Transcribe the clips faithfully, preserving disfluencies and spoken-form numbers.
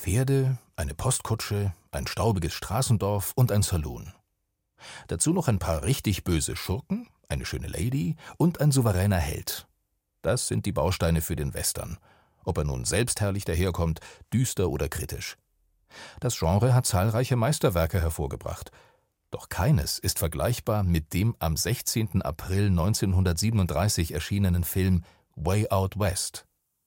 Pferde, eine Postkutsche, ein staubiges Straßendorf und ein Saloon. Dazu noch ein paar richtig böse Schurken, eine schöne Lady und ein souveräner Held. Das sind die Bausteine für den Western, ob er nun selbstherrlich daherkommt, düster oder kritisch. Das Genre hat zahlreiche Meisterwerke hervorgebracht. Doch keines ist vergleichbar mit dem am sechzehnten April neunzehnhundertsiebenunddreißig erschienenen Film Way Out West.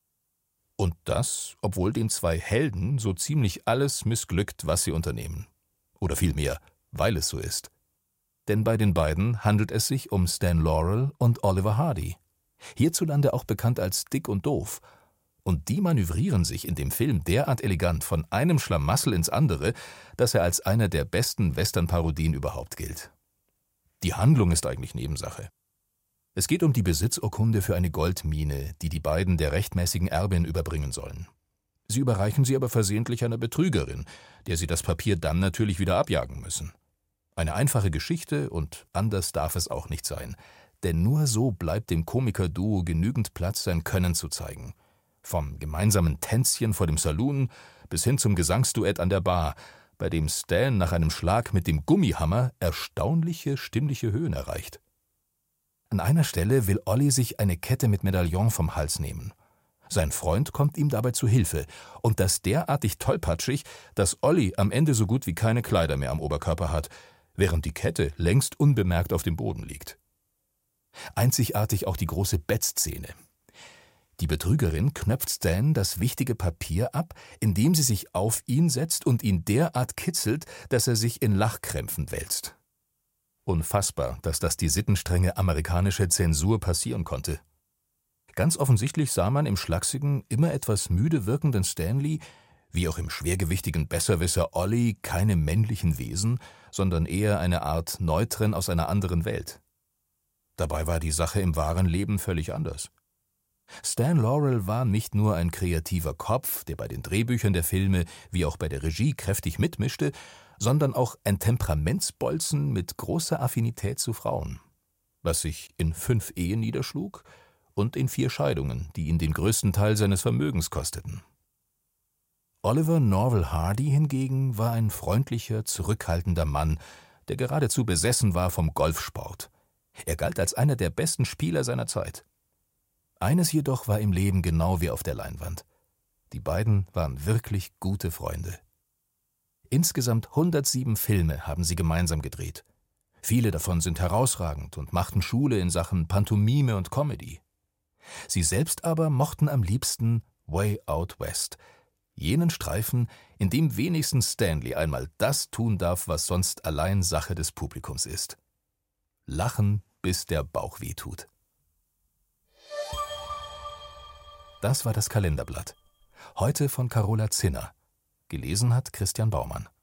Und das, obwohl den zwei Helden so ziemlich alles missglückt, was sie unternehmen. Oder vielmehr, weil es so ist. Denn bei den beiden handelt es sich um Stan Laurel und Oliver Hardy, hierzulande auch bekannt als Dick und Doof. Und die manövrieren sich in dem Film derart elegant von einem Schlamassel ins andere, dass er als einer der besten Western-Parodien überhaupt gilt. Die Handlung ist eigentlich Nebensache. Es geht um die Besitzurkunde für eine Goldmine, die die beiden der rechtmäßigen Erbin überbringen sollen. Sie überreichen sie aber versehentlich einer Betrügerin, der sie das Papier dann natürlich wieder abjagen müssen. Eine einfache Geschichte und anders darf es auch nicht sein, denn nur so bleibt dem Komikerduo genügend Platz, sein Können zu zeigen. Vom gemeinsamen Tänzchen vor dem Saloon bis hin zum Gesangsduett an der Bar, bei dem Stan nach einem Schlag mit dem Gummihammer erstaunliche stimmliche Höhen erreicht. An einer Stelle will Olli sich eine Kette mit Medaillon vom Hals nehmen. Sein Freund kommt ihm dabei zu Hilfe und das derartig tollpatschig, dass Olli am Ende so gut wie keine Kleider mehr am Oberkörper hat, während die Kette längst unbemerkt auf dem Boden liegt. Einzigartig auch die große Bettszene. Die Betrügerin knöpft Stan das wichtige Papier ab, indem sie sich auf ihn setzt und ihn derart kitzelt, dass er sich in Lachkrämpfen wälzt. Unfassbar, dass das die sittenstrenge amerikanische Zensur passieren konnte. Ganz offensichtlich sah man im schlachsigen, immer etwas müde wirkenden Stanley, wie auch im schwergewichtigen Besserwisser Olli, keine männlichen Wesen, sondern eher eine Art Neutren aus einer anderen Welt. Dabei war die Sache im wahren Leben völlig anders. Stan Laurel war nicht nur ein kreativer Kopf, der bei den Drehbüchern der Filme wie auch bei der Regie kräftig mitmischte, sondern auch ein Temperamentsbolzen mit großer Affinität zu Frauen, was sich in fünf Ehen niederschlug und in vier Scheidungen, die ihn den größten Teil seines Vermögens kosteten. Oliver Norval Hardy hingegen war ein freundlicher, zurückhaltender Mann, der geradezu besessen war vom Golfsport. Er galt als einer der besten Spieler seiner Zeit. Eines jedoch war im Leben genau wie auf der Leinwand. Die beiden waren wirklich gute Freunde. Insgesamt hundertsieben Filme haben sie gemeinsam gedreht. Viele davon sind herausragend und machten Schule in Sachen Pantomime und Comedy. Sie selbst aber mochten am liebsten Way Out West, jenen Streifen, in dem wenigstens Stanley einmal das tun darf, was sonst allein Sache des Publikums ist. Lachen, bis der Bauch wehtut. Das war das Kalenderblatt. Heute von Carola Zinner. Gelesen hat Christian Baumann.